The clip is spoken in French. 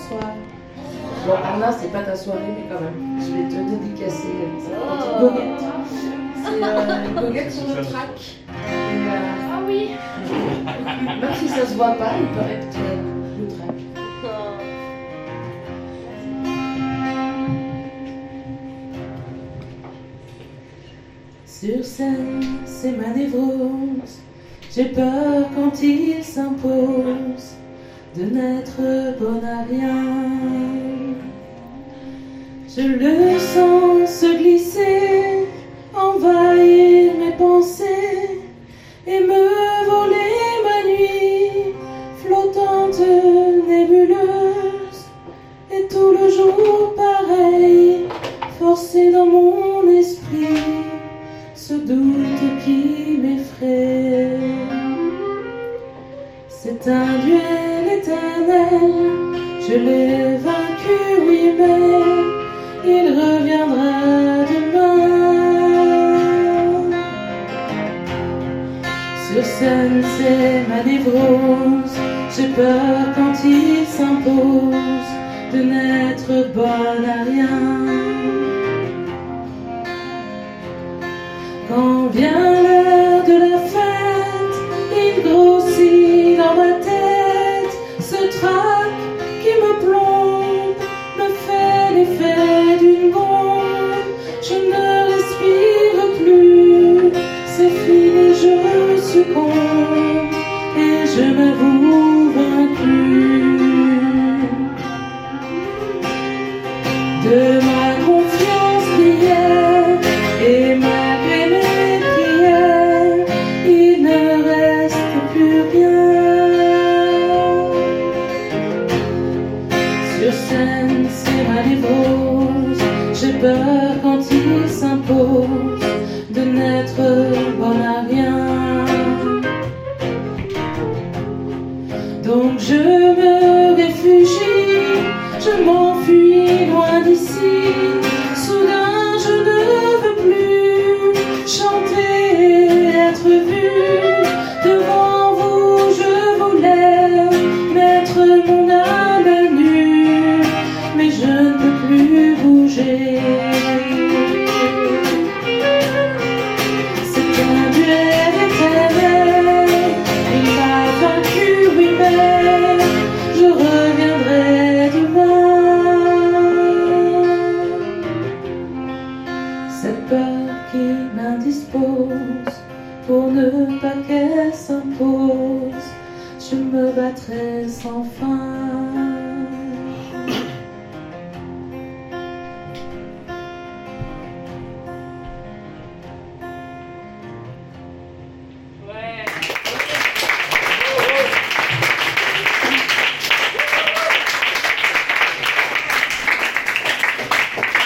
bonsoir. Bon, Anna, c'est pas ta soirée, mais quand même, je vais te dédicacer cette petite goguette. C'est une goguette sur le track. Ah oui. Même si ça se voit pas, il paraît que tu as le track. Sur scène, c'est ma névrose. J'ai peur quand il s'impose de n'être bonne à rien. Je le sens se glisser, envahir mes pensées et me voler ma nuit, flottante, nébuleuse. Et tout le jour pareil, forcé dans mon esprit, ce doute qui m'effraie. C'est un duel éternel, je l'ai vaincu, oui, mais il reviendra demain. Sur scène, c'est ma névrose, j'ai peur quand il s'impose de n'être bonne à rien. Quand vient l'heure de la fête, il grossit dans ma tête. Ce trac qui me plombe me fait l'effet d'une bombe. Je ne respire plus, c'est fini, je succombe et je m'avoue vaincu. De ma confiance d'hier et malgré mes prières, il ne reste plus rien. Sur scène, c'est ma névrose, j'ai peur quand il s'impose de n'être bonne à rien. Donc je me réfugie